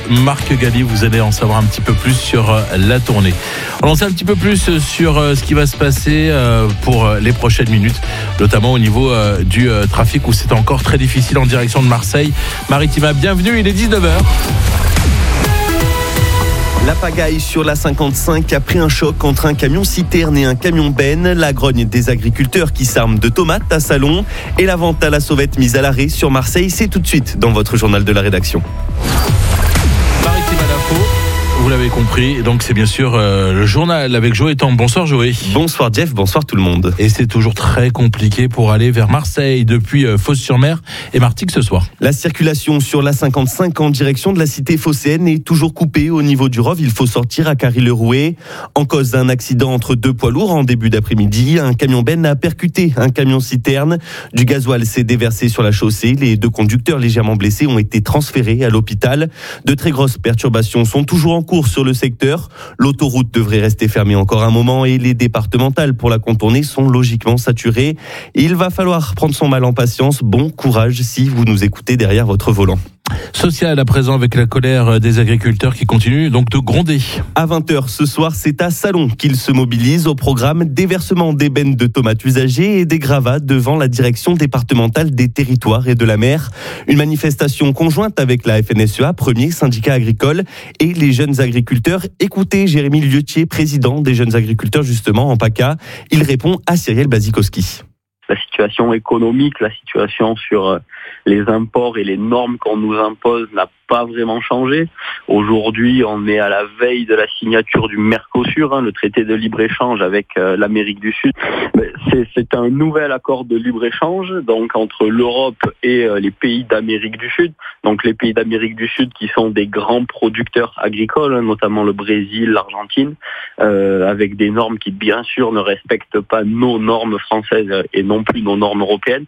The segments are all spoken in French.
Marc Galli. Vous allez en savoir un petit peu plus sur la tournée. On en sait un petit peu plus sur ce qui va se passer pour les prochaines minutes, notamment au niveau du trafic où c'est encore très difficile en direction de Marseille. Maritima, bienvenue, il est 19h. La pagaille sur la 55 après un choc entre un camion citerne et un camion benne, la grogne des agriculteurs qui s'arment de tomates à Salon et la vente à la sauvette mise à l'arrêt sur Marseille. C'est tout de suite dans votre journal de la rédaction. Maritima l'info, vous l'avez compris, donc c'est bien sûr le journal avec Joël Temple. Bonsoir Joël. Bonsoir Jeff, bonsoir tout le monde. Et c'est toujours très compliqué pour aller vers Marseille depuis Fos-sur-Mer et Martigues ce soir. La circulation sur la 55 en direction de la cité phocéenne est toujours coupée au niveau du Rove. Il faut sortir à Carry-le-Rouet. En cause d'un accident entre deux poids lourds en début d'après-midi, un camion benne a percuté un camion citerne. Du gasoil s'est déversé sur la chaussée. Les deux conducteurs légèrement blessés ont été transférés à l'hôpital. De très grosses perturbations sont toujours en cours sur le secteur. L'autoroute devrait rester fermée encore un moment et les départementales pour la contourner sont logiquement saturées. Il va falloir prendre son mal en patience. Bon courage si vous nous écoutez derrière votre volant. Social à présent avec la colère des agriculteurs qui continue donc de gronder. À 20h ce soir, c'est à Salon qu'ils se mobilisent au programme déversement des bennes de tomates usagées et des gravats devant la direction départementale des territoires et de la mer. Une manifestation conjointe avec la FNSEA, premier syndicat agricole, et les jeunes agriculteurs. Écoutez Jérémy Lieuetier, président des jeunes agriculteurs justement en PACA. Il répond à Cyril Bazikowski. La situation économique, la situation sur les imports et les normes qu'on nous impose n'a pas vraiment changé. Aujourd'hui, on est à la veille de la signature du Mercosur, le traité de libre-échange avec l'Amérique du Sud. C'est un nouvel accord de libre-échange donc entre l'Europe et les pays d'Amérique du Sud. Donc les pays d'Amérique du Sud qui sont des grands producteurs agricoles, notamment le Brésil, l'Argentine, avec des normes qui bien sûr ne respectent pas nos normes françaises et non plus nos normes européennes.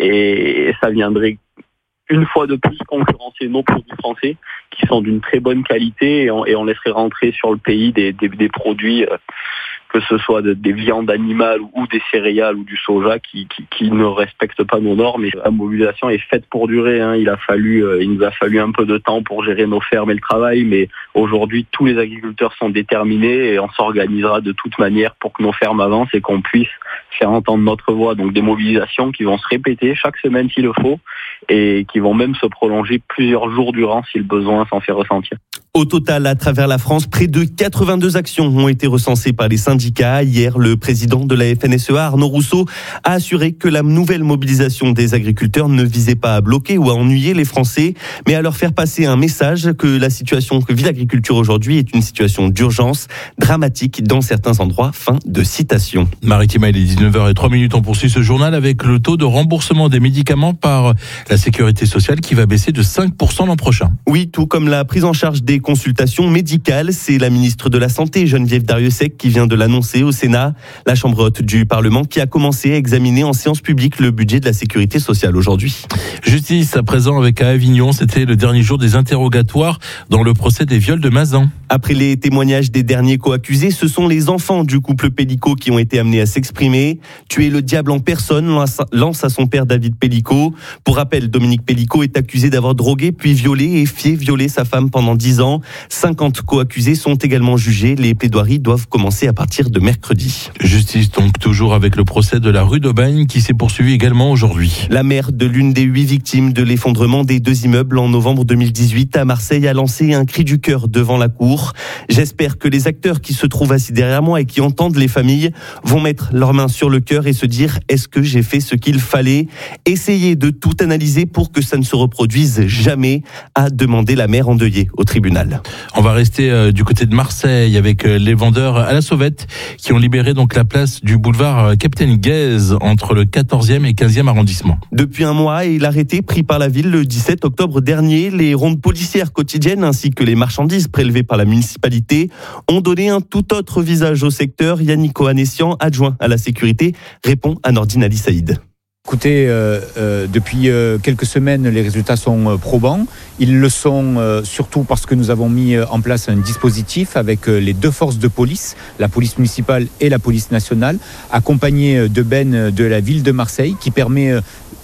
Et ça viendrait une fois de plus concurrencer nos produits français qui sont d'une très bonne qualité et on laisserait rentrer sur le pays des produits que ce soit des viandes animales ou des céréales ou du soja qui ne respectent pas nos normes. Et la mobilisation est faite pour durer. Il nous a fallu un peu de temps pour gérer nos fermes et le travail, mais aujourd'hui tous les agriculteurs sont déterminés et on s'organisera de toute manière pour que nos fermes avancent et qu'on puisse faire entendre notre voix. Donc des mobilisations qui vont se répéter chaque semaine s'il le faut et qui vont même se prolonger plusieurs jours durant si le besoin s'en fait ressentir. Au total, à travers la France, près de 82 actions ont été recensées par les syndicats. Hier, le président de la FNSEA, Arnaud Rousseau, a assuré que la nouvelle mobilisation des agriculteurs ne visait pas à bloquer ou à ennuyer les Français, mais à leur faire passer un message que la situation que vit l'agriculture aujourd'hui est une situation d'urgence, dramatique dans certains endroits. Fin de citation. Maritima, il est 19h03. On poursuit ce journal avec le taux de remboursement des médicaments par la Sécurité sociale qui va baisser de 5% l'an prochain. Oui, tout comme la prise en charge des consultations médicales. C'est la ministre de la Santé, Geneviève Darrieussecq, qui vient de l'annoncer au Sénat. La Chambre haute du Parlement qui a commencé à examiner en séance publique le budget de la Sécurité sociale aujourd'hui. Justice à présent avec à Avignon. C'était le dernier jour des interrogatoires dans le procès des viols de Mazan. Après les témoignages des derniers co-accusés, ce sont les enfants du couple Pellico qui ont été amenés à s'exprimer. Tuer le diable en personne, lance à son père David Pellico. Pour rappel, Dominique Pellico est accusé d'avoir drogué puis violé et fait violer sa femme pendant 10 ans. 50 co-accusés sont également jugés. Les plaidoiries doivent commencer à partir de mercredi. Justice donc toujours avec le procès de la rue d'Aubagne qui s'est poursuivi également aujourd'hui. La mère de l'une des 8 victimes de l'effondrement des 2 immeubles en novembre 2018 à Marseille a lancé un cri du cœur devant la cour. J'espère que les acteurs qui se trouvent assis derrière moi et qui entendent les familles vont mettre leurs mains sur le cœur et se dire « Est-ce que j'ai fait ce qu'il fallait ?» Essayer de tout analyser pour que ça ne se reproduise jamais, a demandé la mère endeuillée au tribunal. On va rester du côté de Marseille avec les vendeurs à la sauvette qui ont libéré donc la place du boulevard Capitaine Guez entre le 14e et 15e arrondissement. Depuis un mois et l'arrêté pris par la ville le 17 octobre dernier, les rondes policières quotidiennes ainsi que les marchandises prélevées par la municipalité ont donné un tout autre visage au secteur. Yannick Ohanessian, adjoint à la sécurité, répond à Nordine Ali Saïd. Écoutez, depuis quelques semaines, les résultats sont probants. Ils le sont surtout parce que nous avons mis en place un dispositif avec les 2 forces de police, la police municipale et la police nationale, accompagnées de bennes de la ville de Marseille, qui permet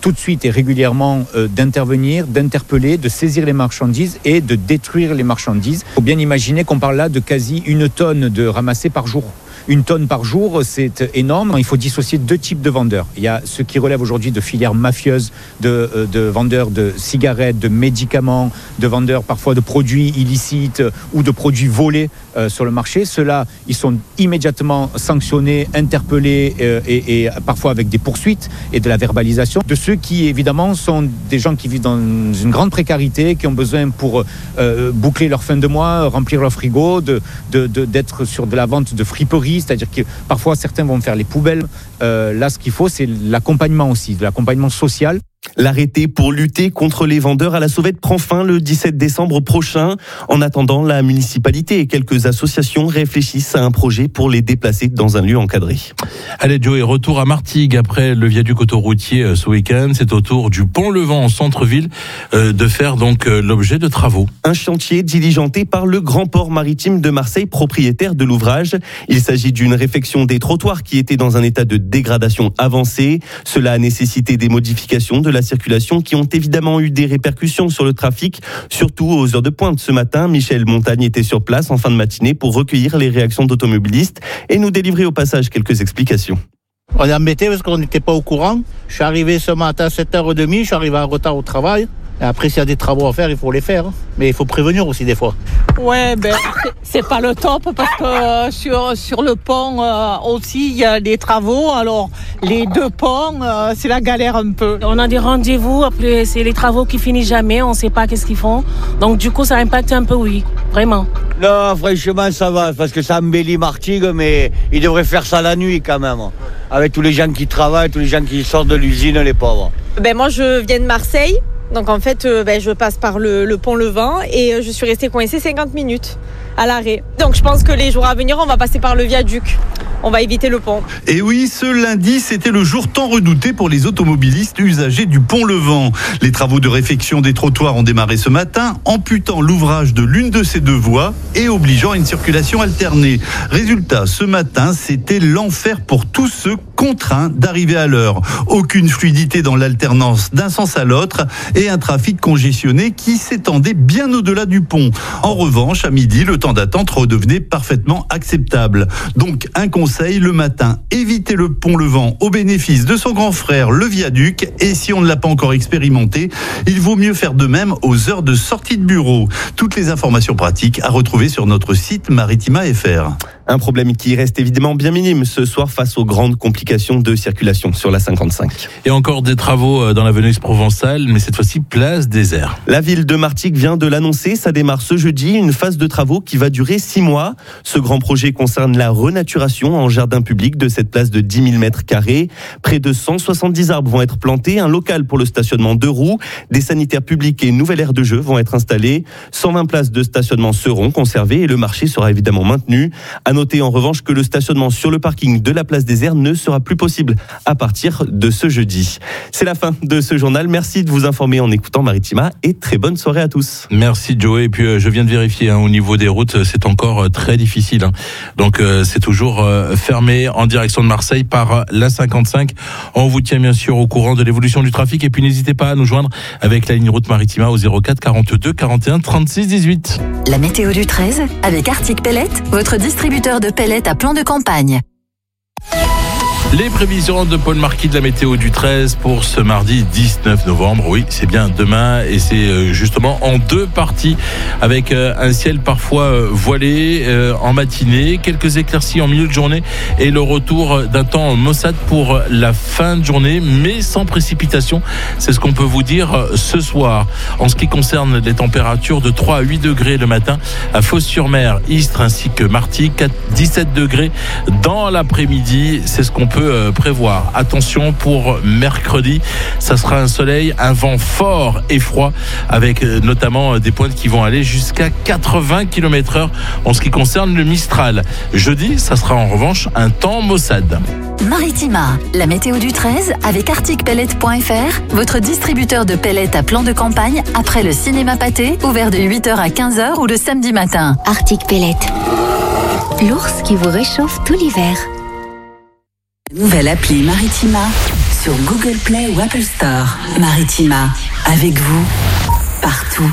tout de suite et régulièrement d'intervenir, d'interpeller, de saisir les marchandises et de détruire les marchandises. Il faut bien imaginer qu'on parle là de quasi 1 tonne de ramassés par jour. 1 tonne par jour, c'est énorme. Il faut dissocier 2 types de vendeurs. Il y a ceux qui relèvent aujourd'hui de filières mafieuses, de vendeurs de cigarettes, de médicaments, de vendeurs parfois de produits illicites ou de produits volés sur le marché. Ceux-là, ils sont immédiatement sanctionnés, interpellés et parfois avec des poursuites et de la verbalisation. De ceux qui, évidemment, sont des gens qui vivent dans une grande précarité, qui ont besoin pour boucler leur fin de mois, remplir leur frigo, d'être sur de la vente de friperies. C'est-à-dire que parfois certains vont faire les poubelles. Là, ce qu'il faut, c'est l'accompagnement aussi, de l'accompagnement social. L'arrêté pour lutter contre les vendeurs à la sauvette prend fin le 17 décembre prochain. En attendant, la municipalité et quelques associations réfléchissent à un projet pour les déplacer dans un lieu encadré. Allez Joe, retour à Martigues après le viaduc autoroutier ce week-end. C'est au tour du Pont-Levant en centre-ville de faire donc l'objet de travaux. Un chantier diligenté par le Grand Port Maritime de Marseille, propriétaire de l'ouvrage. Il s'agit d'une réfection des trottoirs qui étaient dans un état de dégradation avancée. Cela a nécessité des modifications de la circulation qui ont évidemment eu des répercussions sur le trafic, surtout aux heures de pointe. Ce matin, Michel Montagne était sur place en fin de matinée pour recueillir les réactions d'automobilistes et nous délivrer au passage quelques explications. On est embêté parce qu'on n'était pas au courant. Je suis arrivé ce matin à 7h30, je suis arrivé en retard au travail. Et après, s'il y a des travaux à faire, il faut les faire. Mais il faut prévenir aussi des fois. Ouais, c'est pas le top parce que sur le pont aussi, il y a des travaux. Alors, les 2 ponts, c'est la galère un peu. On a des rendez-vous, après c'est les travaux qui finissent jamais, on sait pas qu'est-ce qu'ils font. Donc du coup, ça impacte un peu, oui, vraiment. Non, franchement, ça va, parce que ça embellit Martigues, mais ils devraient faire ça la nuit quand même. Avec tous les gens qui travaillent, tous les gens qui sortent de l'usine, les pauvres. Moi, je viens de Marseille. Donc en fait, je passe par le Pont-Levant et je suis restée coincée 50 minutes à l'arrêt. Donc je pense que les jours à venir, on va passer par le viaduc. On va éviter le pont. Et oui, ce lundi, c'était le jour tant redouté pour les automobilistes usagers du Pont-Levant. Les travaux de réfection des trottoirs ont démarré ce matin, amputant l'ouvrage de l'une de ces 2 voies et obligeant à une circulation alternée. Résultat, ce matin, c'était l'enfer pour tous ceux contraints d'arriver à l'heure. Aucune fluidité dans l'alternance d'un sens à l'autre et un trafic congestionné qui s'étendait bien au-delà du pont. En revanche, à midi, le temps d'attente redevenait parfaitement acceptable. Donc, un conseil le matin, évitez le Pont-Levant au bénéfice de son grand frère, le viaduc. Et si on ne l'a pas encore expérimenté, il vaut mieux faire de même aux heures de sortie de bureau. Toutes les informations pratiques à retrouver sur notre site Maritima.fr. Un problème qui reste évidemment bien minime ce soir face aux grandes complications de circulation sur la 55. Et encore des travaux dans l'avenue Provençale, mais cette fois-ci place désert. La ville de Martigues vient de l'annoncer, ça démarre ce jeudi, une phase de travaux qui va durer 6 mois. Ce grand projet concerne la renaturation en jardin public de cette place de 10 000 m². Près de 170 arbres vont être plantés, un local pour le stationnement 2 roues, des sanitaires publics et une nouvelle aire de jeu vont être installées. 120 places de stationnement seront conservées et le marché sera évidemment maintenu. À noter en revanche que le stationnement sur le parking de la place des Airs ne sera plus possible à partir de ce jeudi. C'est la fin de ce journal. Merci de vous informer en écoutant Maritima et très bonne soirée à tous. Merci Joe. Et puis je viens de vérifier au niveau des routes, c'est encore très difficile. Donc c'est toujours fermé en direction de Marseille par la 55. On vous tient bien sûr au courant de l'évolution du trafic et puis n'hésitez pas à nous joindre avec la ligne route Maritima au 04 42 41 36 18. La météo du 13 avec Arctic Pellet, votre distributeur de pellets à plan de campagne. Les prévisions de Paul Marquis de la météo du 13 pour ce mardi 19 novembre. Oui, c'est bien demain et c'est justement en 2 parties avec un ciel parfois voilé en matinée, quelques éclaircies en milieu de journée et le retour d'un temps maussade pour la fin de journée, mais sans précipitation. C'est ce qu'on peut vous dire ce soir. En ce qui concerne les températures, de 3 à 8 degrés le matin à Fos-sur-Mer, Istres ainsi que Martigues, 17 degrés dans l'après-midi. C'est ce qu'on peut prévoir. Attention pour mercredi, ça sera un soleil, un vent fort et froid avec notamment des pointes qui vont aller jusqu'à 80 km/h en ce qui concerne le Mistral. Jeudi, ça sera en revanche un temps maussade. Maritima, la météo du 13 avec arcticpellet.fr, votre distributeur de pellets à plan de campagne après le cinéma Pâté, ouvert de 8h à 15h ou le samedi matin. Arctic Pellet, l'ours qui vous réchauffe tout l'hiver. Nouvelle appli Maritima, sur Google Play ou Apple Store. Maritima, avec vous, partout.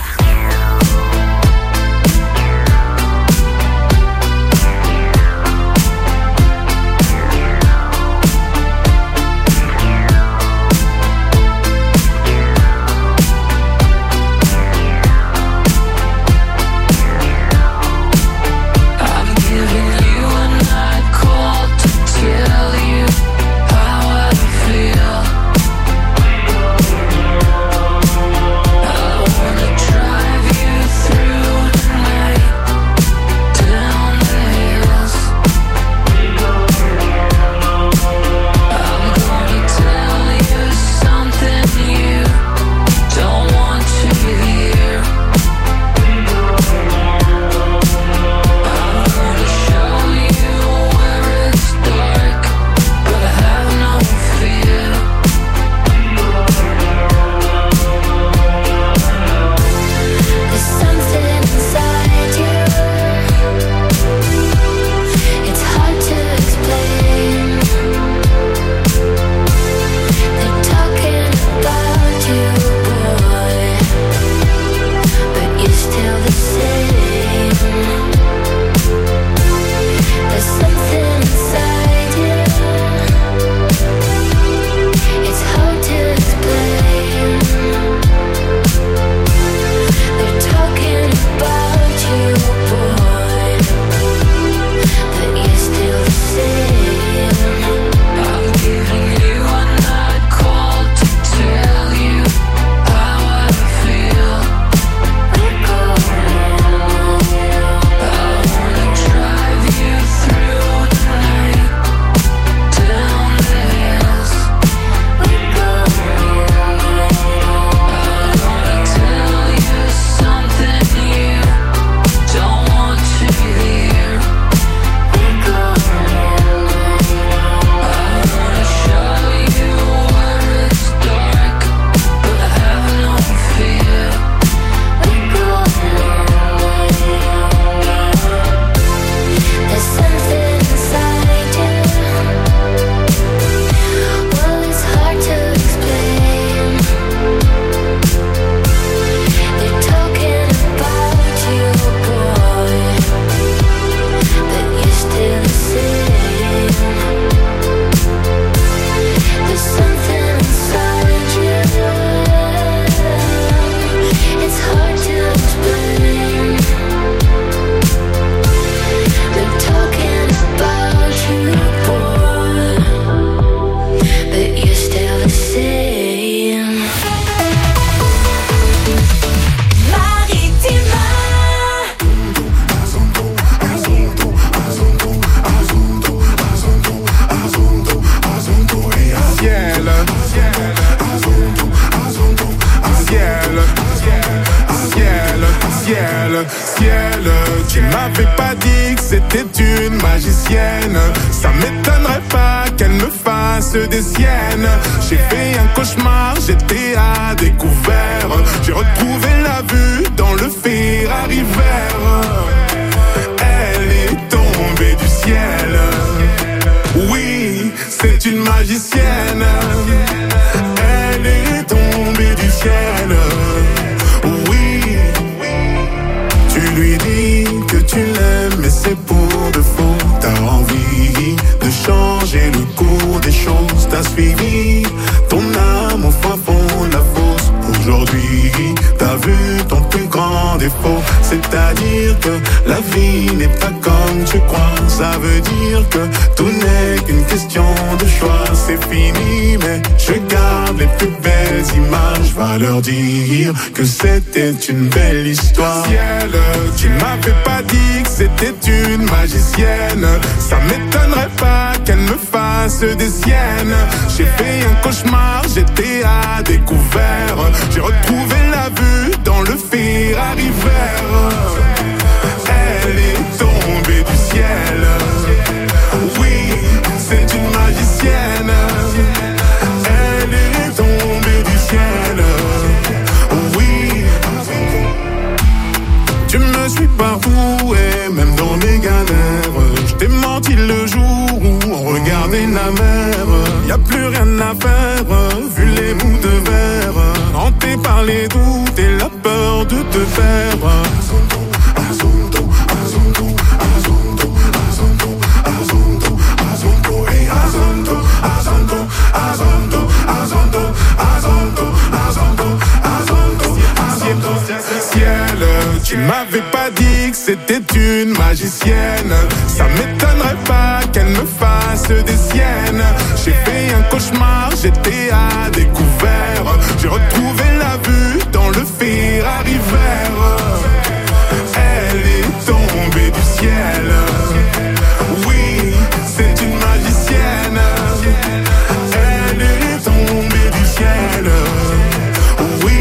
ciel. Tu m'avais pas dit que c'était une magicienne. Ça m'étonnerait pas qu'elle me fasse des siennes. J'ai fait un cauchemar, j'étais à découvert. J'ai retrouvé la vue dans le Ferrari vert. Elle est tombée du ciel. Oui, c'est une magicienne. Elle est tombée du ciel. Oui, tu lui dis que tu l'aimes, mais c'est pour de faux. T'as envie de changer le cours des choses. T'as suivi ton âme au fin fond de la fosse. Aujourd'hui, t'as vu ton plus grand défaut. C'est-à-dire que la vie n'est pas comme tu crois. Ça veut dire que tout n'est qu'une question de choix. C'est fini, mais je garde les plus belles images. Va leur dire que c'était une belle histoire. Ciel, tu m'avais pas dit que c'était une magicienne. Ça m'étonnerait pas qu'elle me fasse des siennes. J'ai fait un cauchemar, j'étais à découvert. J'ai retrouvé la vue dans le Ferrari vert. Elle est tombée du ciel. Oui, c'est une magicienne. Elle est tombée du ciel. Oui, tu me suis partout et même dans mes galères. Je t'ai menti le jour où on regardait la mer. Y'a plus rien à faire, par les doutes et la peur de te perdre. Azonto, Azonto, Azonto, Azonto, Azonto, Azonto, hey Azonto, Azonto, Azonto, Azonto, Azonto, Azonto, Azonto, Azonto. Ciel, tu m'avais pas dit que c'était une magicienne. Ça m'étonnerait pas qu'elle me fasse des siennes. J'ai fait un cauchemar, j'étais à découvert. J'ai retrouvé la vue dans le Ferrari vert. Elle est tombée du ciel. Oui, c'est une magicienne. Elle est tombée du ciel. Oui.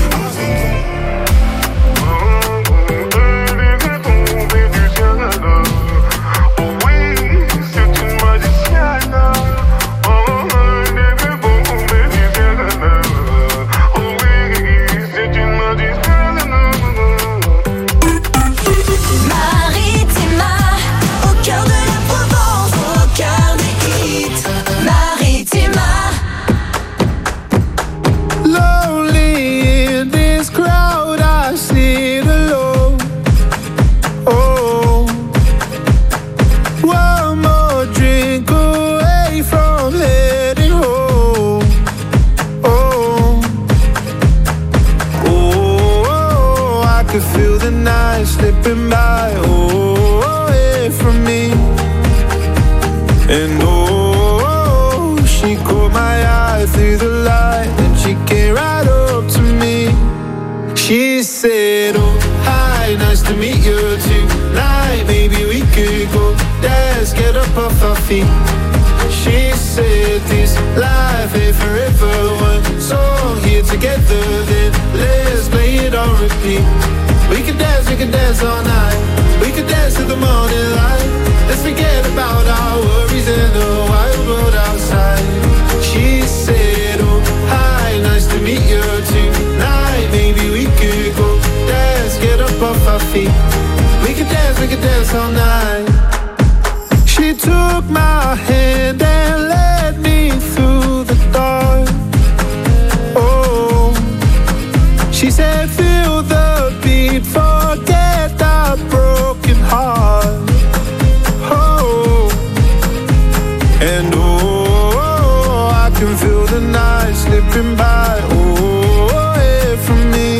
She said this life ain't forever. One song here together, then let's play it on repeat. We can dance all night. We could dance to the morning light. Let's forget about our worries in the wild world outside. She said, oh hi, nice to meet you tonight. Maybe we could go dance, get up off our feet. We could dance all night. She took my hand and led me through the dark. Oh, she said, feel the beat, forget that broken heart. Oh, and oh, I can feel the night slipping by. Oh, away from me.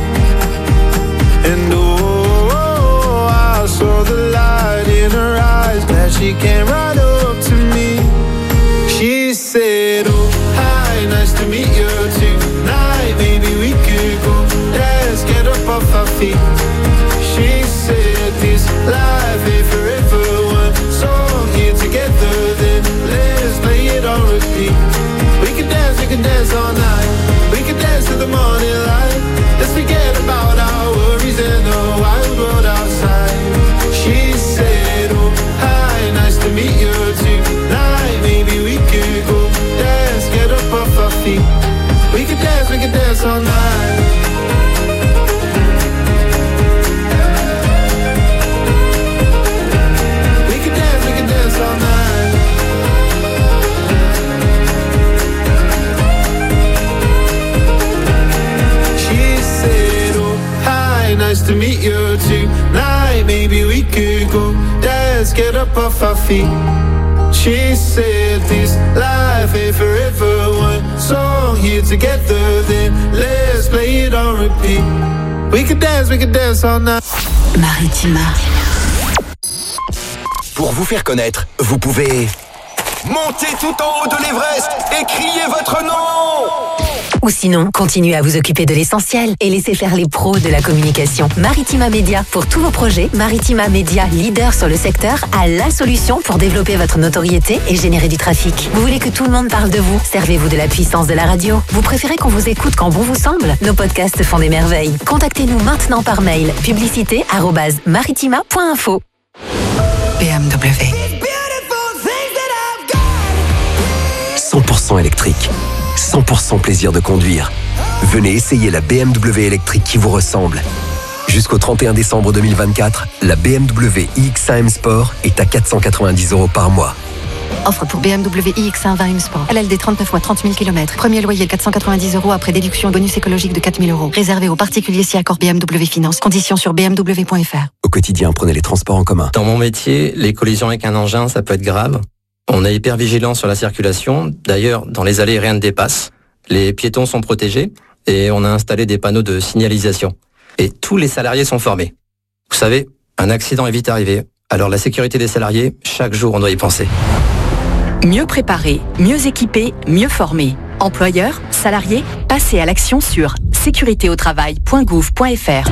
And oh, I saw the light in her eyes. Glad she came right up to me. She said, oh, hi, nice to meet you tonight. Maybe we could go dance, get up off our feet. She said, this life ain't forever. One song here together, then let's play it on repeat. We can dance all night. We can dance to the morning light. Let's forget about our worries and the wild world outside. She said, oh, hi, nice to meet you tonight. Maybe we could go dance, get up off our feet. We can dance all night. We can dance all night. She said, oh, hi, nice to meet you tonight. Maybe we could go dance, get up off our feet. She said this life ain't forever. One song here together, then let's play it on repeat. We could dance all night. Maritima. Pour vous faire connaître, vous pouvez monter tout en haut de l'Everest et crier votre nom. Ou sinon, continuez à vous occuper de l'essentiel et laissez faire les pros de la communication. Maritima Media, pour tous vos projets, Maritima Media, leader sur le secteur, a la solution pour développer votre notoriété et générer du trafic. Vous voulez que tout le monde parle de vous? Servez-vous de la puissance de la radio. Vous préférez qu'on vous écoute quand bon vous semble? Nos podcasts font des merveilles. Contactez-nous maintenant par mail publicité@maritima.info. BMW. 100% électrique, 100% plaisir de conduire. Venez essayer la BMW électrique qui vous ressemble. Jusqu'au 31 décembre 2024, la BMW iX1 M Sport est à 490 € par mois. Offre pour BMW iX1 20 M-Sport. LLD 39 mois, 30 000 km. Premier loyer 490 € après déduction bonus écologique de 4 000 €. Réservé aux particuliers si accord BMW Finance. Conditions sur bmw.fr. Au quotidien, prenez les transports en commun. Dans mon métier, les collisions avec un engin, ça peut être grave. On est hyper vigilant sur la circulation. D'ailleurs, dans les allées, rien ne dépasse. Les piétons sont protégés et on a installé des panneaux de signalisation. Et tous les salariés sont formés. Vous savez, un accident est vite arrivé. Alors la sécurité des salariés, chaque jour, on doit y penser. Mieux préparé, mieux équipé, mieux formé. Employeurs, salariés, passez à l'action sur sécuritéautravail.gouv.fr.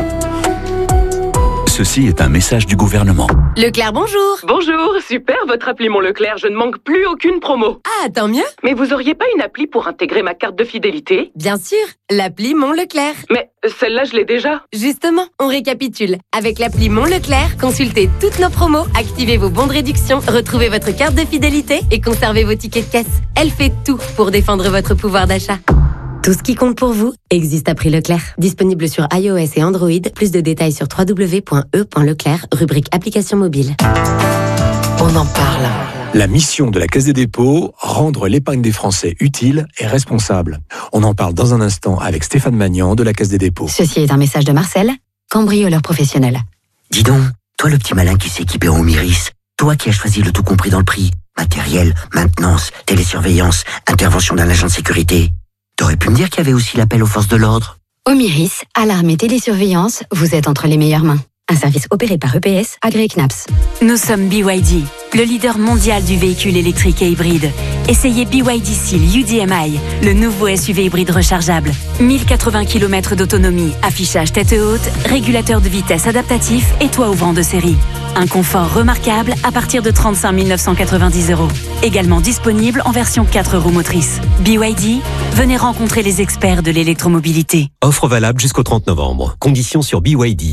Ceci est un message du gouvernement. Leclerc, bonjour. Bonjour, super votre appli Mon Leclerc, je ne manque plus aucune promo. Ah, tant mieux. Mais vous auriez pas une appli pour intégrer ma carte de fidélité? Bien sûr, l'appli Mon Leclerc. Mais celle-là, je l'ai déjà. Justement, on récapitule. Avec l'appli Mon Leclerc, consultez toutes nos promos, activez vos bons de réduction, retrouvez votre carte de fidélité et conservez vos tickets de caisse. Elle fait tout pour défendre votre pouvoir d'achat. Tout ce qui compte pour vous existe à prix Leclerc. Disponible sur iOS et Android. Plus de détails sur www.e.leclerc, rubrique application mobile. On en parle. La mission de la Caisse des dépôts, rendre l'épargne des Français utile et responsable. On en parle dans un instant avec Stéphane Magnan de la Caisse des dépôts. Ceci est un message de Marcel, cambrioleur professionnel. Dis donc, toi le petit malin qui s'est équipé en Omiris, toi qui as choisi le tout compris dans le prix, matériel, maintenance, télésurveillance, intervention d'un agent de sécurité, t'aurais pu me dire qu'il y avait aussi l'appel aux forces de l'ordre. Omiris, alarme et télésurveillance, vous êtes entre les meilleures mains. Un service opéré par EPS, agréé CNAPS. Nous sommes BYD, le leader mondial du véhicule électrique et hybride. Essayez BYD Seal UDMI, le nouveau SUV hybride rechargeable. 1080 km d'autonomie, affichage tête haute, régulateur de vitesse adaptatif et toit ouvrant de série. Un confort remarquable à partir de 35 990 €. Également disponible en version 4 roues motrices. BYD, venez rencontrer les experts de l'électromobilité. Offre valable jusqu'au 30 novembre. Conditions sur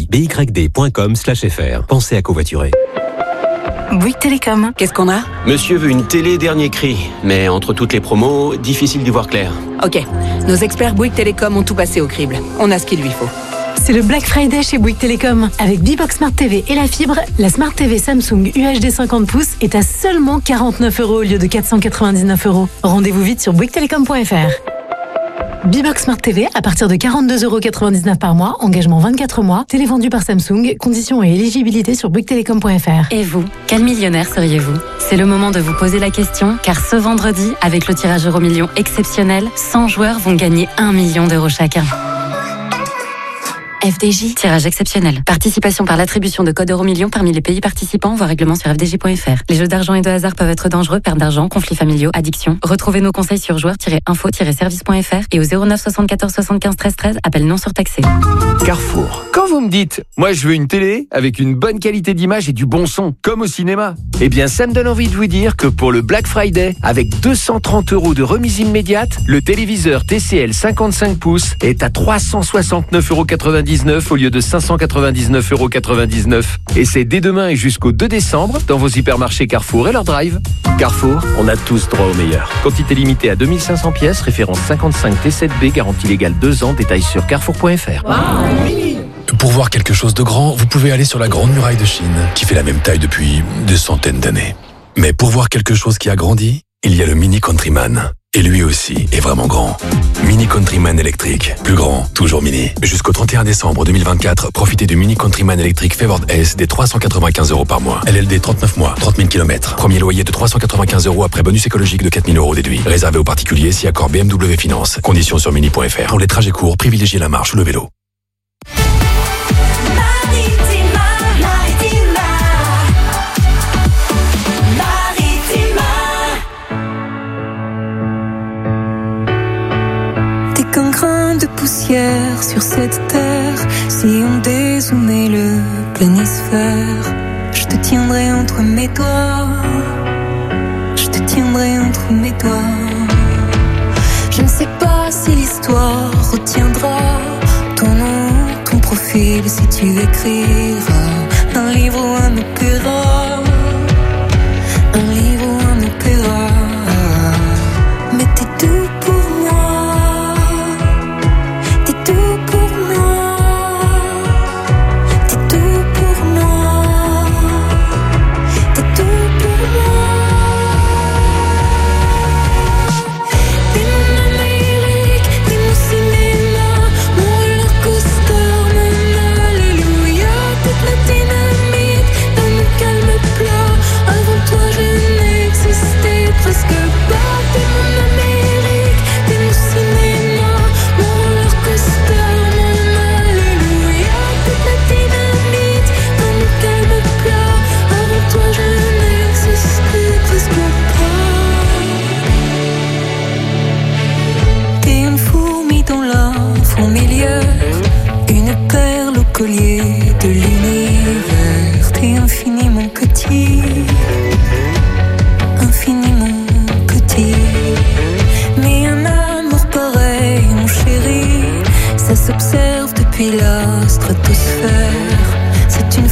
byd.com/fr. Pensez à covoiturer. Bouygues Télécom. Qu'est-ce qu'on a? Monsieur veut une télé dernier cri, mais entre toutes les promos, difficile d'y voir clair. Ok, nos experts Bouygues Télécom ont tout passé au crible. On a ce qu'il lui faut. C'est le Black Friday chez Bouygues Télécom. Avec B-Box Smart TV et la fibre, la Smart TV Samsung UHD 50 pouces est à seulement 49 € au lieu de 499 €. Rendez-vous vite sur bouyguestelecom.fr. B-Box Smart TV à partir de 42,99 € par mois, engagement 24 mois, télévendu par Samsung, conditions et éligibilité sur bouyguestelecom.fr. Et vous, quel millionnaire seriez-vous? C'est le moment de vous poser la question, car ce vendredi, avec le tirage Euromillions exceptionnel, 100 joueurs vont gagner 1 million € chacun. FDJ, tirage exceptionnel. Participation par l'attribution de codes Euromillions parmi les pays participants, voire règlement sur fdj.fr. Les jeux d'argent et de hasard peuvent être dangereux, perte d'argent, conflits familiaux, addiction. Retrouvez nos conseils sur joueurs-info-service.fr et au 09 74 75 13 13, appel non surtaxé. Carrefour. Quand vous me dites, moi je veux une télé avec une bonne qualité d'image et du bon son, comme au cinéma, eh bien ça me donne envie de vous dire que pour le Black Friday, avec 230 € de remise immédiate, le téléviseur TCL 55 pouces est à 369,99 € au lieu de 599,99 €. Et c'est dès demain et jusqu'au 2 décembre dans vos hypermarchés Carrefour et leur drive. Carrefour, on a tous droit au meilleur. Quantité limitée à 2500 pièces, référence 55 T7B, garantie légale 2 ans, détails sur carrefour.fr. Pour voir quelque chose de grand, vous pouvez aller sur la Grande Muraille de Chine, qui fait la même taille depuis des centaines d'années. Mais pour voir quelque chose qui a grandi, il y a le Mini Countryman. Et lui aussi est vraiment grand. Mini Countryman électrique. Plus grand, toujours mini. Jusqu'au 31 décembre 2024, profitez du Mini Countryman électrique Favored S des 395 € par mois. LLD 39 mois, 30 000 km. Premier loyer de 395 € après bonus écologique de 4 000 € déduit. Réservé aux particuliers si accord BMW Finance. Conditions sur mini.fr. Pour les trajets courts, privilégiez la marche ou le vélo. Qu'un grain de poussière sur cette terre, si on dézoomait le planisphère, je te tiendrai entre mes doigts, je te tiendrai entre mes doigts. Je ne sais pas si l'histoire retiendra ton nom, ton profil, si tu écriras un livre ou un opéra, un livre ou un opéra. Mais t'es tout pour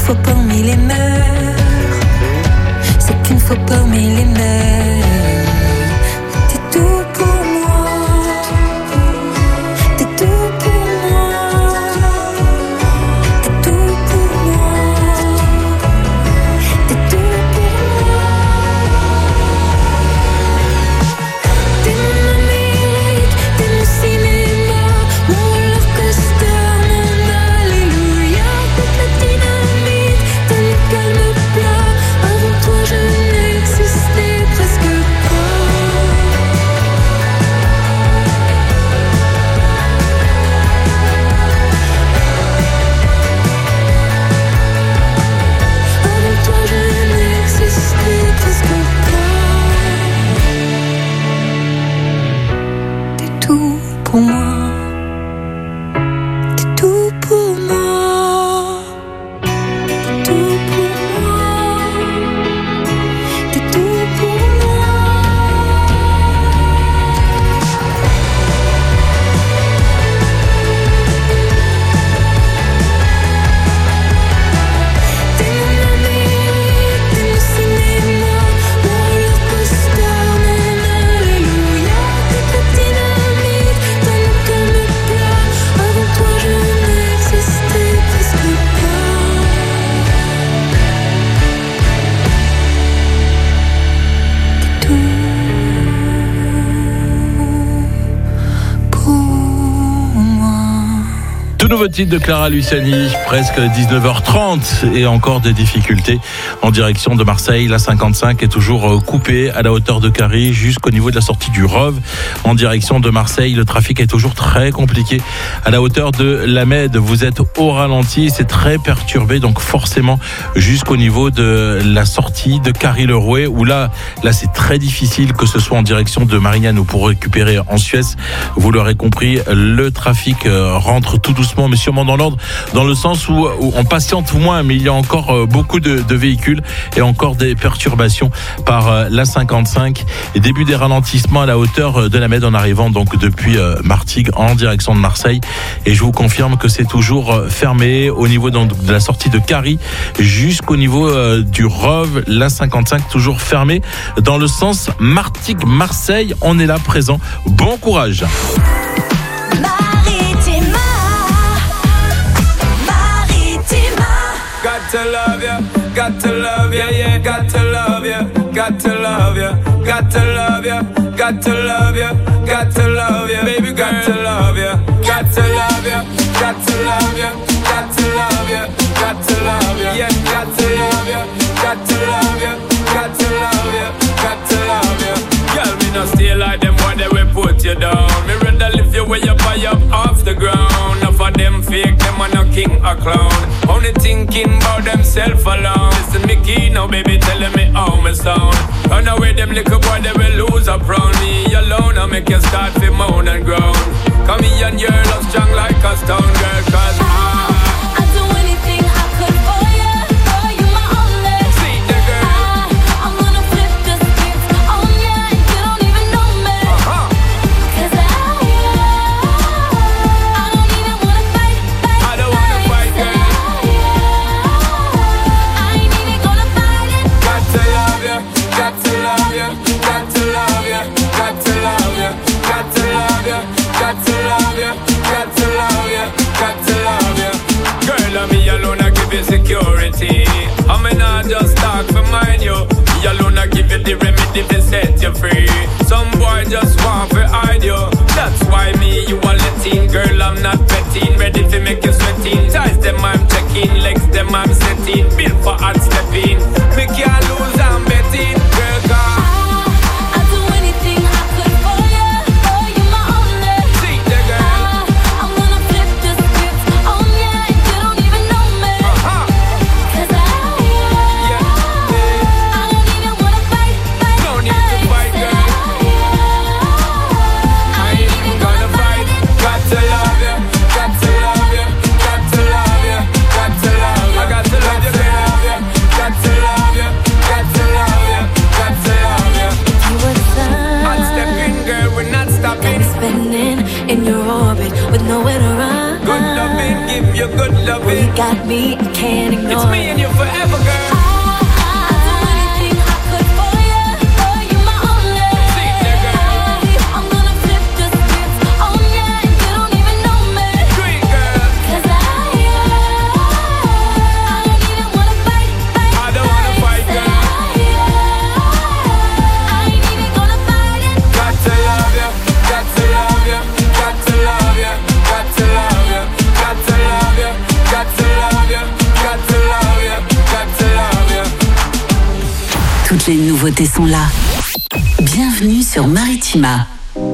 fois parmi les mères. C'est qu'une fois parmi les mères. T'es tout pour moi. T'es tout pour moi. T'es tout pour moi. T'es tout pour moi. T'es mon Amérique, t'es mon cinéma, mon roller coaster, mon alléluia. T'es la dynamite, t'es mon calme plat. Avant toi je n'existais presque pas. Avant toi je n'existais presque pas. T'es tout pour moi. T'es tout pour moi. T'es tout pour moi. T'es tout pour moi. T'es mon Amérique, t'es mon cinéma, mon roller coaster, mon alléluia. T'es la dynamite, t'es mon calme plat. Avant toi je n'existais presque pas. T'es tout pour moi. Tout nouveau titre de Clara Luciani, presque 19h30 et encore des difficultés en direction de Marseille. La 55 est toujours coupée à la hauteur de Carry jusqu'au niveau de la sortie du Rove. En direction de Marseille, le trafic est toujours très compliqué à la hauteur de la Med. Vous êtes au ralenti, c'est très perturbé, donc forcément jusqu'au niveau de la sortie de Carry-le-Rouet où là c'est très difficile, que ce soit en direction de Marignane ou pour récupérer en Suez. Vous l'aurez compris, le trafic rentre tout doucement mais sûrement dans l'ordre, dans le sens où on patiente moins, mais il y a encore beaucoup de véhicules et encore des perturbations par la 55 et début des ralentissements à la hauteur de la Med en arrivant donc depuis Martigues en direction de Marseille. Et je vous confirme que c'est toujours fermé au niveau donc de la sortie de Carry jusqu'au niveau du Rove. La 55 toujours fermée dans le sens Martigues-Marseille. On est là présent. Bon courage. Got to love ya, got to love ya, yeah, got to love ya, got to love ya, got to love ya, got to love ya, got to love ya, baby, got to love ya, got to love ya, got to love ya, got to love ya, got to love ya, yeah, got to love ya, got to love ya, got to love ya, got to love ya. Girl, me no stay like them when they will put you down. Me rather lift you way up high up off the ground. Enough of them fake, them are no king or clown. Only thinking about themself alone. Listen me key now, baby, telling me how me sound. Run away them little boy, they will lose up round me alone. I make you start to moan and groan. Come here and your love strong like a stone girl, cause I'd do anything I could for you. Girl, you my only. See the girl. I'm gonna flip the script on you and you don't even know me. Cause I don't even wanna fight. I don't wanna fight, girl. I ain't even gonna fight it. Got to love ya, got to love ya, got to love ya, got to love ya, got to love ya, got to love ya, got to love ya, got to love ya. Girl, I'm me alone, I give you security. I mean, I just talk for mine, you. Me alone, I give you the remedy to set you free. Some boy just want to hide you. That's why me, you are letting. Girl, I'm not betting. Ready to make you sweating. Ties them, I'm checking. Legs them, I'm setting. Built for hard stepping. Me can't lose, I'm betting. Girl, God. I'd do anything I could for you. Oh, you my only. See the girl. I'm gonna flip the script on you and you don't even know me. Cause I don't even wanna fight. No need to fight, girl. I ain't even gonna fight. Got to love ya, got to love ya, got to love ya, got to love ya. I got to love you, girl. forever, girl. Toutes les nouveautés sont là. Bienvenue sur Maritima.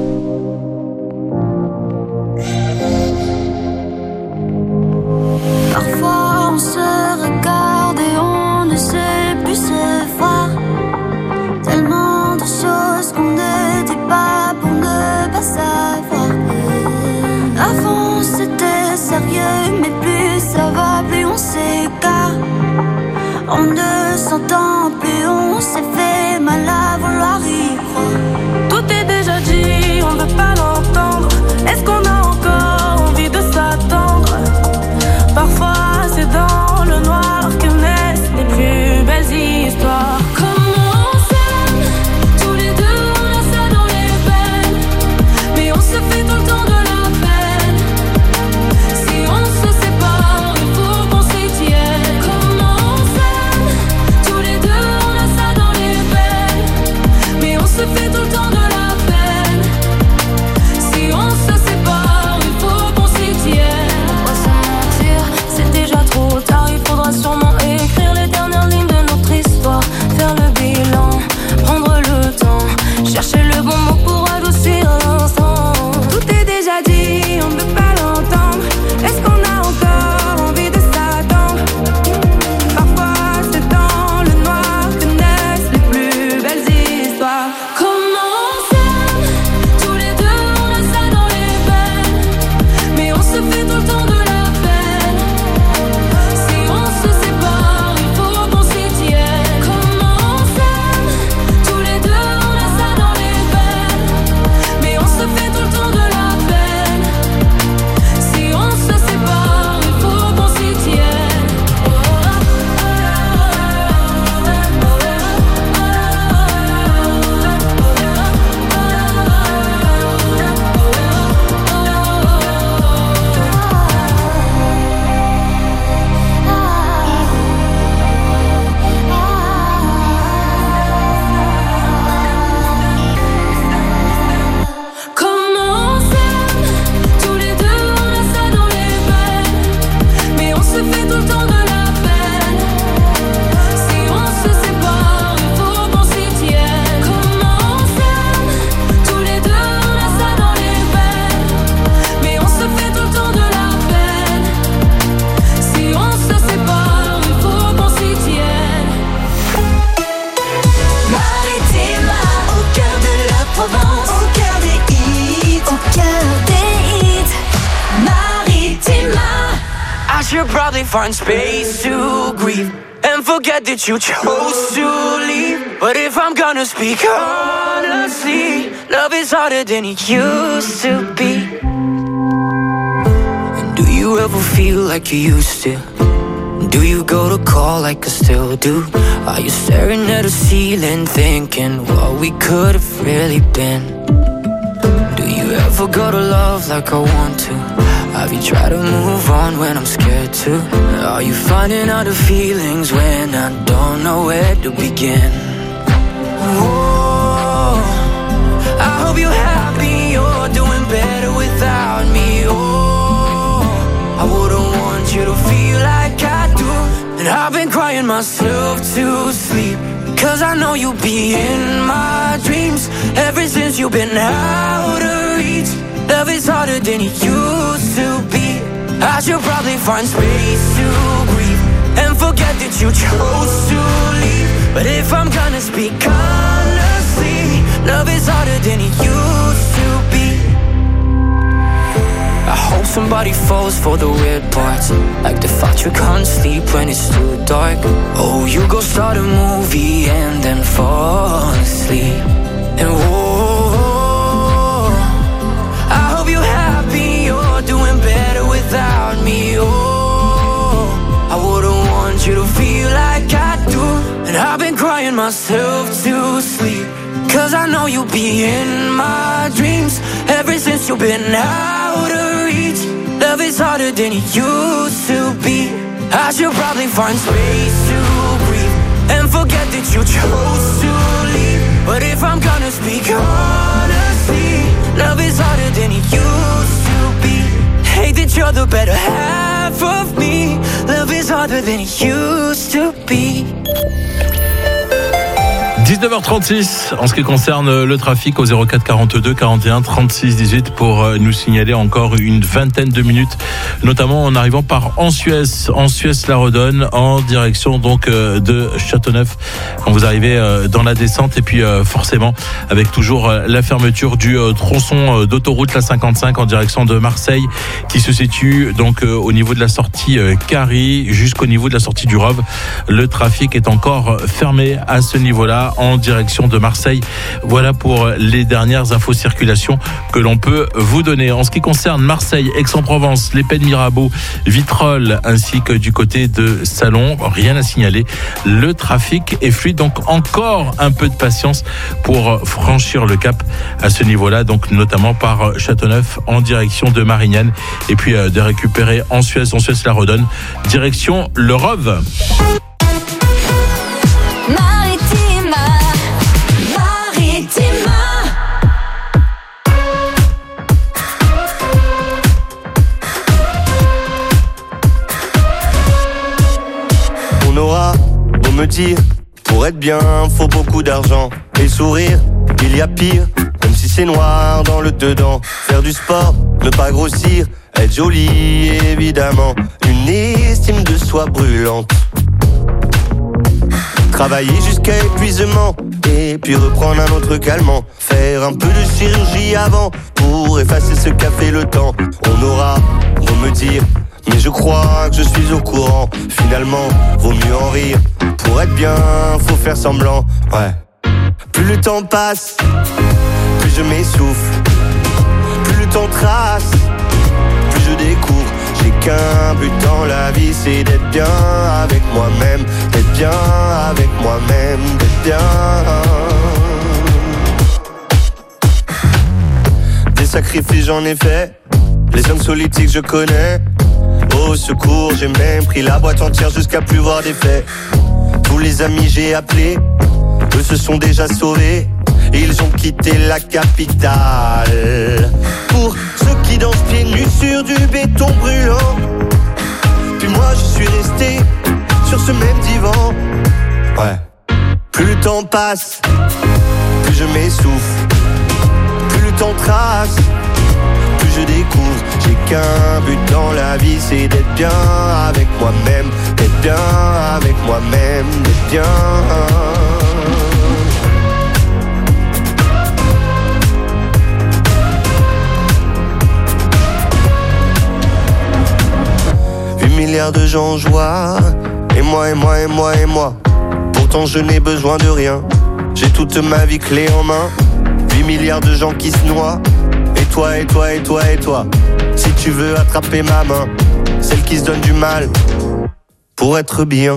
Parfois on se regarde et on ne sait plus se voir. Tellement de choses qu'on ne dit pas pour ne pas savoir. Avant c'était sérieux, mais plus ça va, plus on s'égare. On ne s'entend plus, on s'est fait mal à vouloir y croire. Tout est déjà dit, on veut pas l'entendre. Est-ce qu'on a encore envie de s'attendre? Parfois c'est dans le noir que naissent les plus belles histoires. Comment on s'aime, tous les deux on a ça dans les veines. Mais on se fait tout le temps de la peine. Si on se sépare, il faut qu'on s'y tienne. Comment on s'aime, tous les deux on a ça dans les veines. Mais on se fait tout le temps de la peine. Si on se sépare, il faut qu'on s'y tienne. On va s'en mentir, c'est déjà trop tard. Il faudra sûrement écrire les dernières lignes de notre histoire. Faire le bilan, prendre le temps, chercher le bon mot pour adoucir l'instant. Tout est déjà dit, on ne peut pas l'entendre. Est-ce qu'on a encore envie de s'attendre? Parfois c'est dans le noir que naissent les plus belles histoires. Comment on s'aime, tous les deux on a ça dans les veines. Mais on se fait tout le temps de la peine. Si on se sépare, il faut qu'on s'y tienne. Comment on s'aime, tous les deux on a ça dans les veines. Mais on se fait tout le temps de la peine. Si on se sépare, il faut qu'on s'y tienne. Comment on s'aime, tous les deux on a ça dans les veines. Mais on se fait tout le temps de la peine. Si on se sépare, il faut qu'on s'y tienne. Comment on s'aime, tous les deux on a ça dans les veines. Mais on se fait tout le temps de la peine. Si on se sépare, il faut qu'on s'y tienne. Maritima, au cœur de la Provence, au cœur des hits, au cœur des hits. Maritima. I should probably find space to grieve and forget that you chose to leave. But if I'm gonna speak honestly, love is harder than it used to be. And do you ever feel like you used to? Do you go to call like I still do? Are you staring at a ceiling thinking what we could have really been? Do you ever go to love like I want to? Have you tried to move on when I'm scared to? Are you finding out the feelings when I don't know where to begin? Oh, I hope you're happy, you're doing better without me. Oh, I wouldn't want you to feel like I do. And I've been crying myself to sleep, 'cause I know you'll be in my dreams. Ever since you've been out of reach, love is harder than it used to be. I should probably find space to grieve and forget that you chose to leave. But if I'm gonna speak honestly, love is harder than it used to be. I hope somebody falls for the weird parts, like the fact you can't sleep when it's too dark. Oh, you go start a movie and then fall asleep. And whoa, I hope you're happy, you're doing better without me. Oh, I wouldn't want you to feel like myself to sleep, 'cause I know you'll be in my dreams. Ever since you've been out of reach, love is harder than it used to be. I should probably find space to breathe and forget that you chose to leave. But if I'm gonna speak honestly, love is harder than it used to be. Hate that you're the better half of me. Love is harder than it used to be. 19h36 en ce qui concerne le trafic au 04 42 41 36 18 pour nous signaler encore une vingtaine de minutes, notamment en arrivant par Ansuès-la-Redonne en direction donc de Châteauneuf quand vous arrivez dans la descente, et puis forcément avec toujours la fermeture du tronçon d'autoroute la 55 en direction de Marseille qui se situe donc au niveau de la sortie Carry jusqu'au niveau de la sortie du Rove. Le trafic est encore fermé à ce niveau-là en direction de Marseille. Voilà pour les dernières infos circulation que l'on peut vous donner. En ce qui concerne Marseille, Aix-en-Provence, les Pennes Mirabeau, Vitrolles ainsi que du côté de Salon, rien à signaler. Le trafic est fluide, donc encore un peu de patience pour franchir le cap à ce niveau-là, donc notamment par Châteauneuf en direction de Marignane, et puis de récupérer Ansuès-la-Redonne direction le Rove. On aura beau me dire, pour être bien, faut beaucoup d'argent. Et sourire, il y a pire, même si c'est noir dans le dedans. Faire du sport, ne pas grossir, être joli évidemment. Une estime de soi brûlante. Travailler jusqu'à épuisement, et puis reprendre un autre calmant. Faire un peu de chirurgie avant, pour effacer ce qu'a fait le temps. On aura beau me dire, mais je crois que je suis au courant. Finalement, vaut mieux en rire. Pour être bien, faut faire semblant. Ouais. Plus le temps passe, plus je m'essouffle. Plus le temps trace, plus je découvre. J'ai qu'un but dans la vie, c'est d'être bien avec moi-même. D'être bien avec moi-même, d'être bien. Des sacrifices j'en ai fait, les hommes politiques je connais. Au secours, j'ai même pris la boîte entière jusqu'à plus voir d'effet. Tous les amis j'ai appelés, eux se sont déjà sauvés. Ils ont quitté la capitale. Pour ceux qui dansent pieds nus sur du béton brûlant. Puis moi je suis resté sur ce même divan. Ouais. Plus le temps passe, plus je m'essouffle. Plus le temps trace, plus je découvre. J'ai qu'un but dans la vie, c'est d'être bien avec moi-même. D'être bien avec moi-même, d'être bien. Milliards de gens en joie, et moi, et moi, et moi, et moi. Pourtant je n'ai besoin de rien, j'ai toute ma vie clé en main. 8 milliards de gens qui se noient, et toi, et toi, et toi, et toi. Si tu veux attraper ma main, celle qui se donne du mal, pour être bien.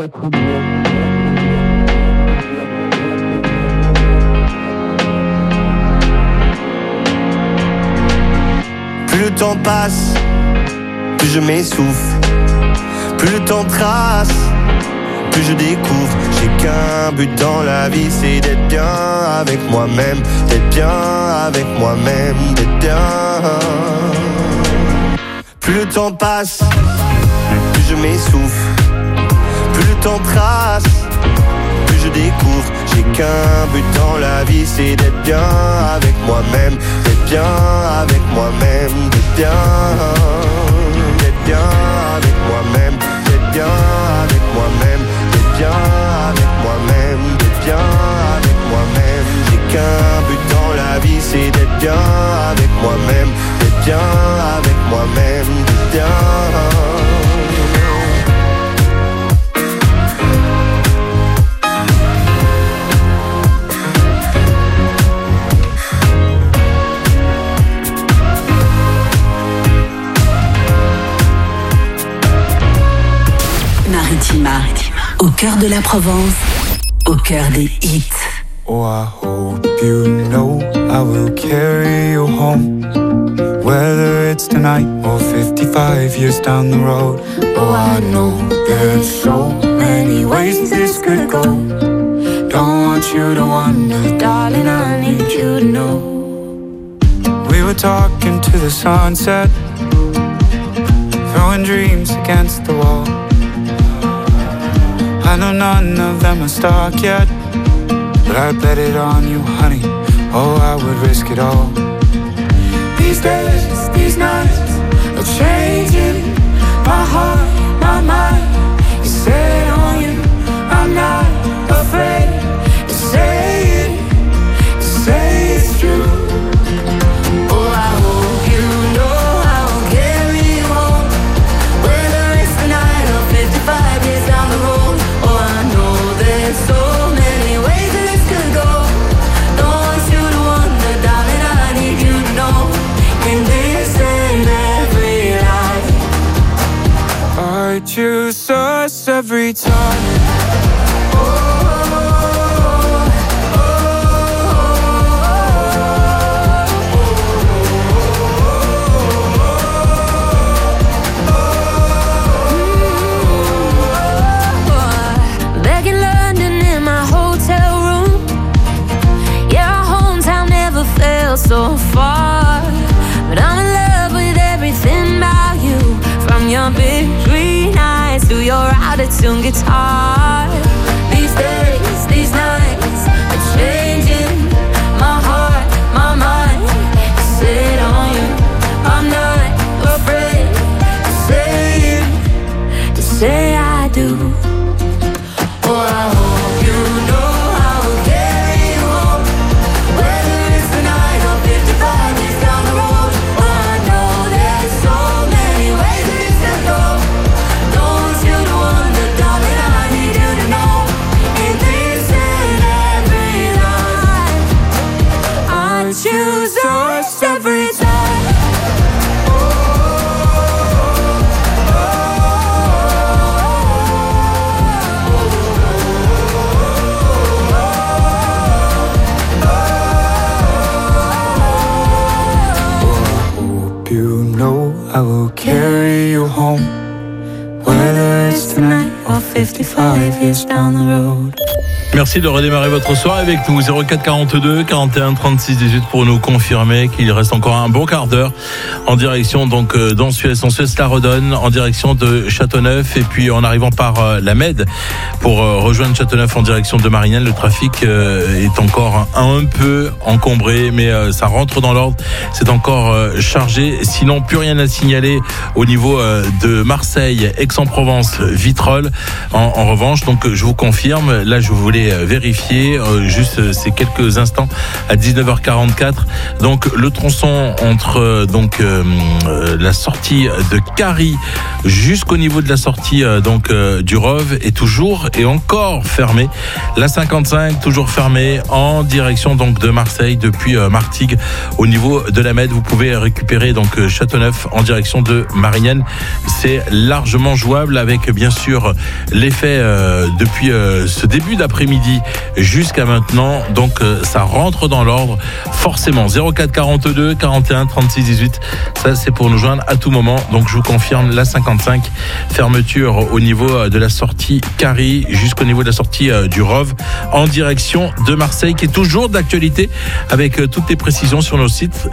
Plus le temps passe, plus je m'essouffle. Plus le temps trace, plus je découvre. J'ai qu'un but dans la vie, c'est d'être bien avec moi-même. D'être bien avec moi-même, d'être bien. Plus le temps passe, plus je m'essouffle. Plus le temps trace, plus je découvre. J'ai qu'un but dans la vie, c'est d'être bien avec moi-même. D'être bien avec moi-même, d'être bien. D'être bien avec moi-même, d'être bien avec moi-même, d'être bien avec moi-même, d'être bien avec moi-même. J'ai qu'un but dans la vie, c'est d'être bien avec moi-même, d'être bien avec moi-même, d'être bien. Maritima, au cœur de la Provence, au cœur des hits. Oh, I hope you know I will carry you home, whether it's tonight or 55 years down the road. Oh, I know there's so many ways this could go. Don't want you to wonder, darling, I need you to know. We were talking to the sunset, throwing dreams against the wall. I know none of them are stuck yet, but I bet it on you, honey. Oh, I would risk it all. These days, these nights are changing my heart, my mind. You set on you, I'm not afraid to say it, to say it's true. Oh, I hope you know I will carry you home, whether it's tonight or 55 years down the road. Oh, I know there's so many ways that this could go. Don't want you to wonder, darling, I need you to know. In this and every life, I choose us every time. Back in London in my hotel room, yeah, our hometown never felt so far. But I'm in love with everything about you, from your big green eyes to your out-of-tune guitar. These days, these nights are changing my heart, my mind. Sit on you, I'm not afraid to say it, to say I do. Oh, I hope you know I will carry you home, whether it's tonight or 55 years down the road. Oh, I know there's so many ways that this could go. Don't want you to wonder, darling, I need you to know. In this and every life, I choose us every time. You know I will carry you home, whether it's tonight or 55 years down the road. Merci de redémarrer votre soirée avec nous. 04 42 41 36 18 pour nous confirmer qu'il reste encore un bon quart d'heure en direction donc dans Suez. En Suez la redonne en direction de Châteauneuf et puis en arrivant par la Med pour rejoindre Châteauneuf en direction de Marignane. Le trafic est encore un peu encombré mais ça rentre dans l'ordre. C'est encore chargé. Sinon plus rien à signaler au niveau de Marseille, Aix-en-Provence, Vitrolles. En revanche, donc je vous confirme, là je voulais vérifier juste ces quelques instants à 19h44. Donc le tronçon entre la sortie de Carie jusqu'au niveau de la sortie du Rove est toujours et encore fermé. La 55 toujours fermée en direction donc de Marseille depuis Martigues au niveau de la Med. Vous pouvez récupérer donc Châteauneuf en direction de Marignane. C'est largement jouable avec bien sûr l'effet depuis ce début d'après-midi jusqu'à maintenant, donc ça rentre dans l'ordre forcément. 04 42 41 36 18, ça c'est pour nous joindre à tout moment. Donc je vous confirme la 55 fermeture au niveau de la sortie Carie jusqu'au niveau de la sortie du Rove en direction de Marseille, qui est toujours d'actualité avec toutes les précisions sur notre site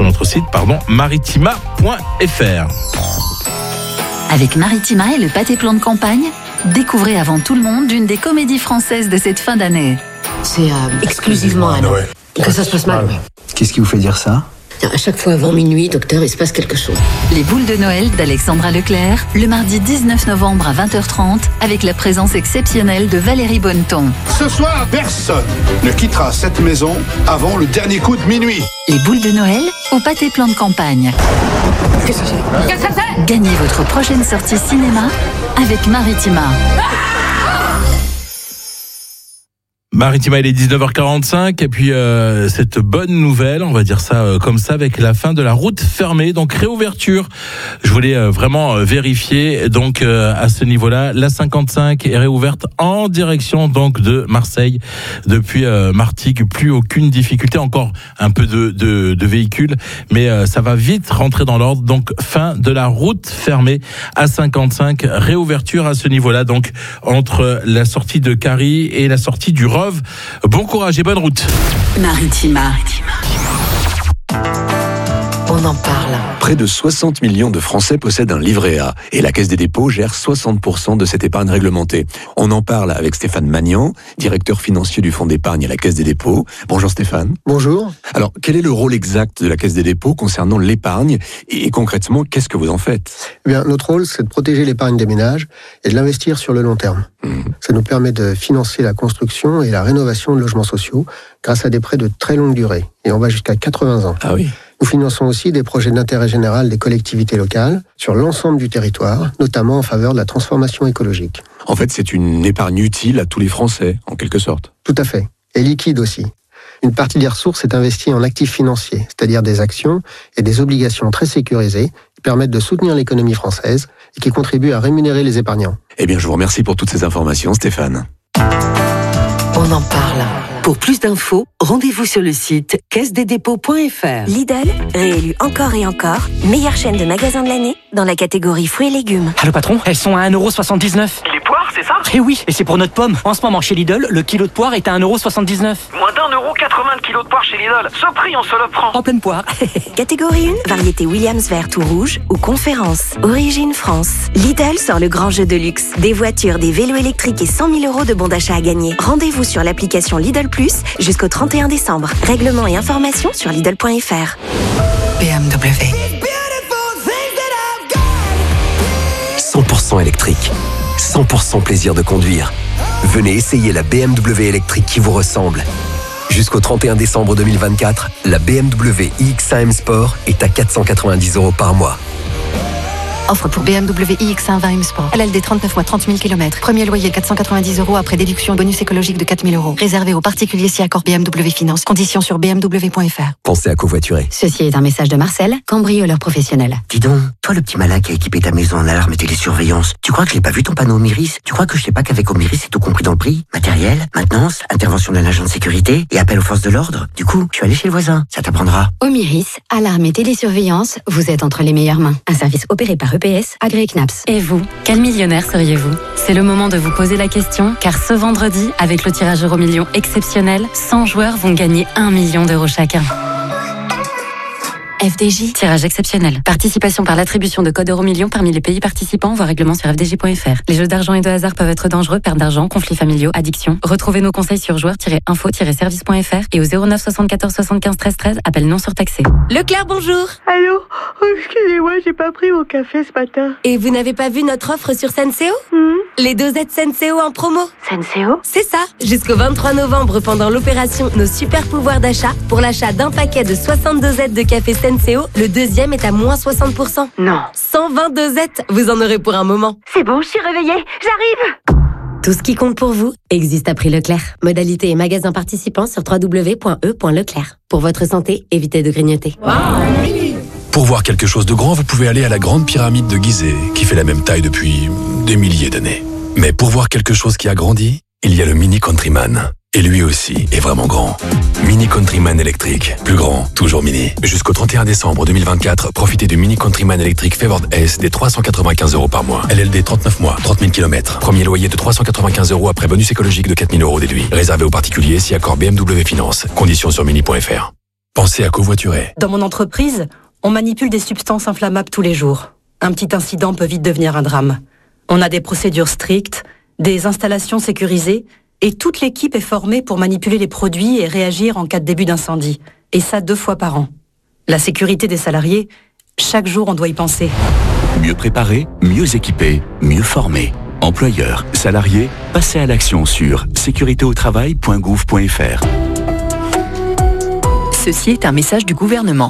maritima.fr. Avec Maritima et le pâté plan de campagne, découvrez avant tout le monde une des comédies françaises de cette fin d'année. C'est exclusivement à Noël. Que ça se passe mal. Qu'est-ce qui vous fait dire ça ? À chaque fois avant minuit, docteur, il se passe quelque chose. Les boules de Noël d'Alexandra Leclerc, le mardi 19 novembre à 20h30, avec la présence exceptionnelle de Valérie Bonneton. Ce soir, personne ne quittera cette maison avant le dernier coup de minuit. Les boules de Noël au pâté plan de campagne. Qu'est-ce que c'est ? Qu'est-ce que c'est ? Gagnez votre prochaine sortie cinéma avec Maritima. Maritima, il est 19h45 et puis cette bonne nouvelle, on va dire ça comme ça, avec la fin de la route fermée, donc réouverture. Je voulais vraiment vérifier donc à ce niveau-là, la 55 est réouverte en direction donc de Marseille depuis Martigues, plus aucune difficulté, encore un peu de véhicules, mais ça va vite rentrer dans l'ordre. Donc fin de la route fermée à 55, réouverture à ce niveau-là, donc entre la sortie de Carie et la sortie du Rove. Bon courage et bonne route. Maritima. On en parle. Près de 60 millions de Français possèdent un livret A et la Caisse des dépôts gère 60% de cette épargne réglementée. On en parle avec Stéphane Magnan, directeur financier du Fonds d'épargne à la Caisse des dépôts. Bonjour Stéphane. Bonjour. Alors, quel est le rôle exact de la Caisse des dépôts concernant l'épargne et concrètement, qu'est-ce que vous en faites ? Eh bien, notre rôle, c'est de protéger l'épargne des ménages et de l'investir sur le long terme. Ça nous permet de financer la construction et la rénovation de logements sociaux grâce à des prêts de très longue durée. Et on va jusqu'à 80 ans. Ah oui. Nous finançons aussi des projets d'intérêt général des collectivités locales sur l'ensemble du territoire, notamment en faveur de la transformation écologique. En fait, c'est une épargne utile à tous les Français, en quelque sorte. Tout à fait. Et liquide aussi. Une partie des ressources est investie en actifs financiers, c'est-à-dire des actions et des obligations très sécurisées qui permettent de soutenir l'économie française et qui contribuent à rémunérer les épargnants. Eh bien, je vous remercie pour toutes ces informations, Stéphane. On en parle. Pour plus d'infos, rendez-vous sur le site caisse-des-dépôts.fr. Lidl, réélu encore et encore, meilleure chaîne de magasins de l'année dans la catégorie fruits et légumes. Allô patron, elles sont à 1,79€. Les poires, c'est ça ? Eh oui, et c'est pour notre pomme. En ce moment chez Lidl, le kilo de poire est à 1,79€. Moins d'1,80€ le kilo de poire chez Lidl. Ce prix, on se le prend. En pleine poire. Catégorie 1, variété Williams verte ou rouge ou conférence. Origine France. Lidl sort le grand jeu de luxe. Des voitures, des vélos électriques et 100 000 € de bons d'achat à gagner. Rendez-vous sur l'application Lidl Plus jusqu'au 31 décembre. Règlements et informations sur Lidl.fr. BMW. 100% électrique. 100% plaisir de conduire. Venez essayer la BMW électrique qui vous ressemble. Jusqu'au 31 décembre 2024, la BMW iX1 M Sport est à 490 € par mois. Offre pour BMW iX1 20 M Sport. LLD 39 mois, 30 000 km. Premier loyer 490 € après déduction bonus écologique de 4 000 €. Réservé aux particuliers si accord BMW Finance. Conditions sur bmw.fr. Pensez à covoiturer. Ceci est un message de Marcel, cambrioleur professionnel. Dis donc, toi le petit malin qui a équipé ta maison en alarme et télésurveillance, tu crois que je n'ai pas vu ton panneau Omiris ? Tu crois que je sais pas qu'avec Omiris c'est tout compris dans le prix ? Matériel, maintenance, intervention d'un agent de sécurité et appel aux forces de l'ordre ? Du coup, je suis allé chez le voisin. Ça t'apprendra. Omiris, alarme et télésurveillance, vous êtes entre les meilleures mains. Un service opéré par EPS, agréé CNAPS. Et vous, quel millionnaire seriez-vous ? C'est le moment de vous poser la question, car ce vendredi, avec le tirage Euromillions exceptionnel, 100 joueurs vont gagner 1 million d'euros chacun. FDJ. Tirage exceptionnel. Participation par l'attribution de codes Euromillions parmi les pays participants, voire règlement sur fdj.fr. Les jeux d'argent et de hasard peuvent être dangereux, perte d'argent, conflits familiaux, addiction. Retrouvez nos conseils sur joueurs-info-service.fr et au 09 74 75 13 13, appel non surtaxé. Leclerc, bonjour. Allô ? Oh, excusez-moi, j'ai pas pris mon café ce matin. Et vous n'avez pas vu notre offre sur Senseo ? Les dosettes Senseo en promo. Senseo ? C'est ça. Jusqu'au 23 novembre, pendant l'opération Nos super pouvoirs d'achat, pour l'achat d'un paquet de 60 dosettes de café Senseo, le deuxième est à moins 60%. Non. 120 dosettes, vous en aurez pour un moment. C'est bon, je suis réveillée, j'arrive. Tout ce qui compte pour vous existe à prix Leclerc. Modalité et magasins participants sur www.e.leclerc. Pour votre santé, évitez de grignoter. Pour voir quelque chose de grand, vous pouvez aller à la grande pyramide de Gizeh, qui fait la même taille depuis des milliers d'années. Mais pour voir quelque chose qui a grandi, il y a le Mini Countryman. Et lui aussi est vraiment grand. Mini Countryman électrique. Plus grand, toujours mini. Jusqu'au 31 décembre 2024, profitez du Mini Countryman électrique Favored S des 395 € par mois. LLD 39 mois, 30 000 km. Premier loyer de 395 € après bonus écologique de 4 000 € déduit. Réservé aux particuliers si accord BMW Finance. Conditions sur mini.fr. Pensez à covoiturer. Dans mon entreprise, on manipule des substances inflammables tous les jours. Un petit incident peut vite devenir un drame. On a des procédures strictes, des installations sécurisées, et toute l'équipe est formée pour manipuler les produits et réagir en cas de début d'incendie. Et ça 2 fois par an. La sécurité des salariés, chaque jour on doit y penser. Mieux préparé, mieux équipé, mieux formé. Employeurs, salariés, passez à l'action sur sécuritéautravail.gouv.fr. Ceci est un message du gouvernement.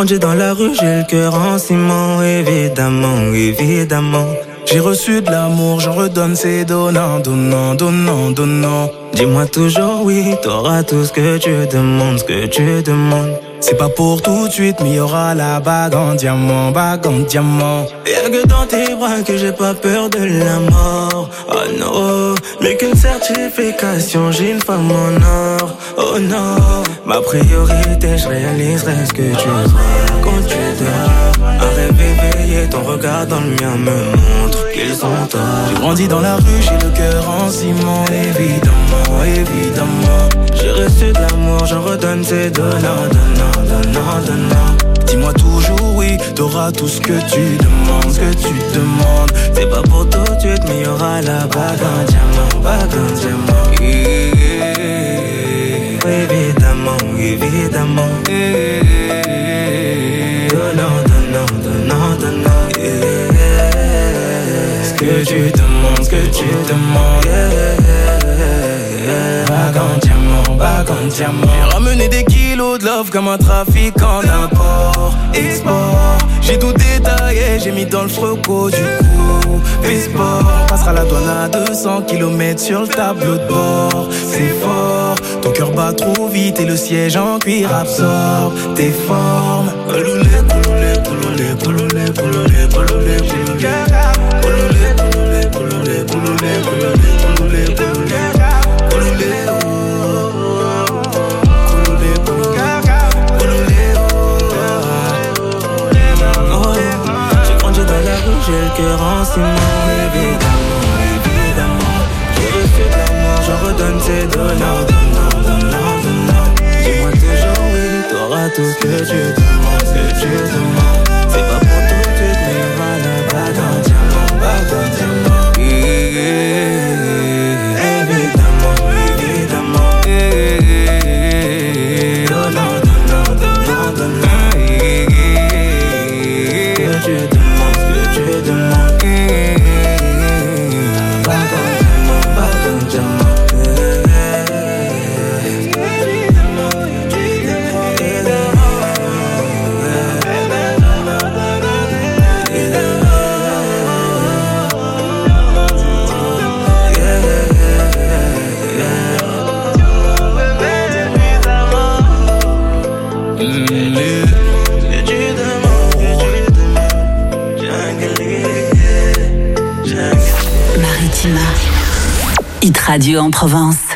grandi dans la rue, j'ai le cœur en ciment, évidemment, évidemment. J'ai reçu de l'amour, j'en redonne, c'est donnant, donnant, donnant, donnant. Dis-moi toujours oui, t'auras tout ce que tu demandes, ce que tu demandes. C'est pas pour tout de suite, mais y'aura la bague en diamant, bague en diamant. Y'a que dans tes bras que j'ai pas peur de la mort. Oh non, mais qu'une certification, j'ai une femme en or. Oh non, ma priorité, je réaliserai ce que tu vois quand tu dors. Un rêve éveillé, ton regard dans le mien me montre qu'ils sont tort. J'ai grandi dans la rue, j'ai le cœur en ciment, évidemment, évidemment. J'ai reçu de l'amour, j'en redonne, c'est donnant, donnant, donnant, donnant. Dis-moi toujours oui, t'auras tout ce que tu demandes, ce que tu demandes. C'est pas pour tout de suite, mais y'aura la bague en diamant, bague en diamant. Évidemment, évidemment. Donnant, donnant, donnant, donnant. Ce que tu demandes, ce que tu demandes. Bague en diamant, bague en diamant. J'ai ramené des kilos de love comme un trafiquant d'import, export. J'ai tout détaillé, j'ai mis dans le froco du coup. Sport, on passera la douane à 200 km sur le tableau de bord. C'est fort, ton cœur bat trop vite et le siège en cuir absorbe tes formes. Pouloulé, pouloulé, pouloulé, pouloulé, pouloulé, pouloulé, pouloulé. Pouloulé, pouloulé, pouloulé, pouloulé, pouloulé, pouloulé, pouloulé. J'ai le cœur en ciment, évidemment, évidemment. J'ai reçu de l'amour, j'en redonne, c'est donnant, donnant, donnant, donnant. Dis-moi toujours oui, t'auras tout ce que tu demandes, ce que tu demandes. C'est pas pour tout de suite, mais y'aura la bague en diamant, bague en diamant. Évidemment, évidemment. Donnant, donnant, donnant, donnant. Que tu demandes. Tu demandes bague en diamant, bague en diamant. Hit Radio en Provence.